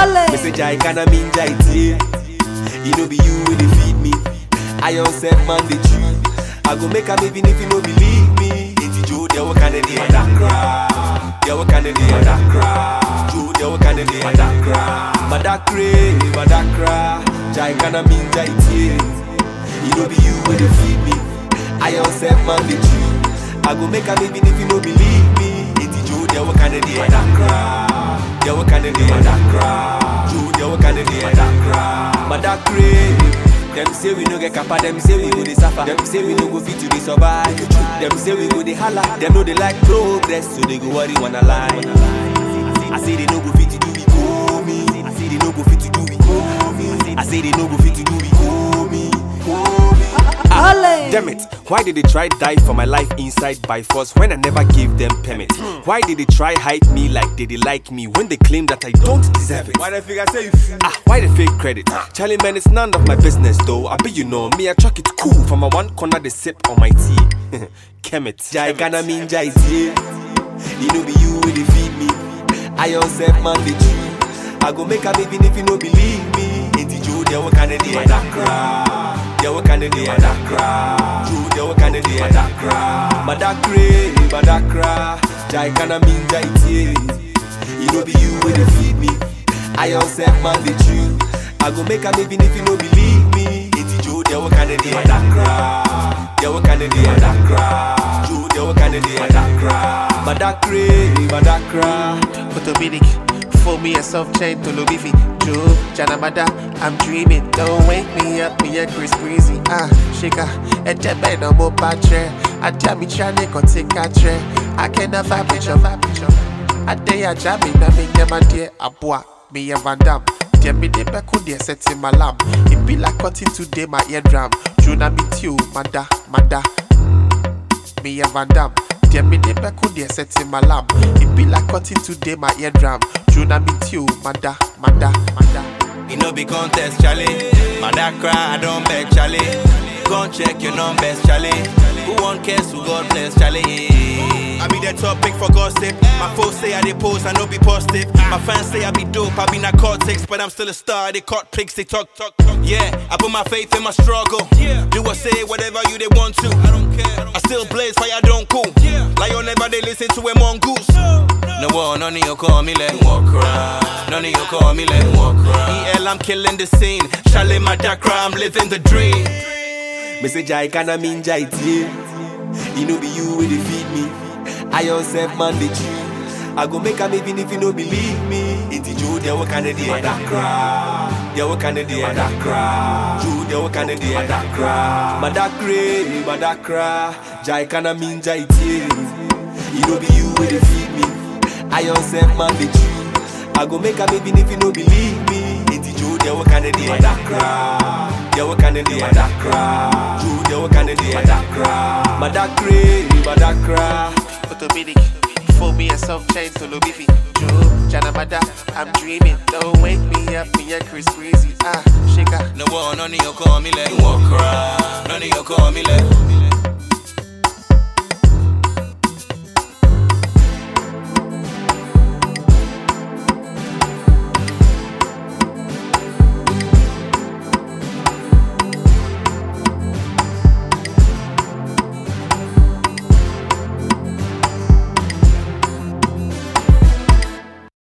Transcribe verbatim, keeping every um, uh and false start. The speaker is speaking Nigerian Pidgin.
Message I kinda mean jai tea. You know be you when they feed me. I on set man the tree. I go make a even if you don't believe me. It's Joe, they were kinda day and that cry. They were kinda day and that cry. Joe, they were kinda day and that cry. But that cray, but that cry. Jai kinda mean jai tea. You know be you when they feed me. I on set man the tree. I go make a even if you don't believe me. It's Joe, they were kinda day and that cry. They were kinda day and that cry. Joe, they were kinda day and that cry. But that cray. Them say we no get kappa, them say we go dey suffer. Them say we no go fit to dey survive. Them say we go dey holla. Them know they like progress, so they go worry wanna lie. I say they no go fit to do we go me. I say they no go fit to do we go me. I say they no go fit to do we go me. Damn it, why did they try die for my life inside by force when I never gave them permit? Why did they try hide me like they, they like me when they claim that I don't deserve it? Why they figure say you feel? Ah, why they fake credit? Charlie man, it's none of my business though. I bet you know me, I chuck it cool from a one corner they sip on my tea. Kemet, Jai gonna mean Jai tea. You know be you when they feed me. I on self man the tree. I go make a even if you don't believe me. It's Joe, they were kinda day and that cry. They were kinda day and that cry. Joe, they were kinda day and that cry. But that cray, but that cry. Jai kinda mean Jai tea. You know be you when they feed me. I on self man the tree. I go make a even if you don't believe me. It's Joe, they were kinda day and that cry. They were kinda day and that cry. Joe, they were kinda day and that cry. But that cray, but that cry. Photobinic, for me a soft chain to Lubifi. Joe, Janamada, I'm dreaming. Don't wake me up, me a Chris Breezy. Ah, shaker, a jet bed no more battery. I tell me Chane can take a chair. I can't vibe picture, vibe picture. I day a jamming, I make them a dear a bois, me a Van Damme. Dear me, they back on the set in my lamp. It be like cutting today, my eardrum. Juna meet you, Mada, Mada. Me a Van Damme. Dear me, they back on the set in my lamp. It be like cutting today, my eardrum. Juna meet you, Mada, Mada, Mada. You know be contest, Charlie. Mada cry, I don't beg, Charlie. Go and check your numbers, Charlie. Who won't care, who God bless, Charlie. I be the topic for gossip. My folks say I dey pose, I know be positive. My fans say I be dope, I be narcotics, but I'm still a star. They caught pics, they talk, talk, talk. Yeah, I put my faith in my struggle. Do or say whatever you they want to. I don't care. I still blaze fire, don't cool. Like you never they listen to a mongoose. No one, none of you call me let walk around. None of you call me let walk around. E L, I'm killing the scene. Charlie Madakra, I'm living the dream. Message Jai kinda mean Jai tea. You know be you when they feed me. I on self man the tree. I go make a even if you don't believe me. It's Joe, they were kinda day and that cry. They were kinda day and that cry. Joe, they were kinda day and that cry. But that cray, but that cry. Jai kinda mean Jai tea. You know be you when they feed me. I on self man the tree. I go make a even if you don't believe me. It's Joe, they were kinda day and that cry. They were kinda day and that cry. Joe, they were kinda day and that cry. But that cray, but that cry. Photobinic, for me a soft chain to Lubifi. Joe, Janamada, I'm dreaming. Don't wake me up, me a Chris Breezy. Ah, shaker. No one, none of you call me let walk around. None of you call me let.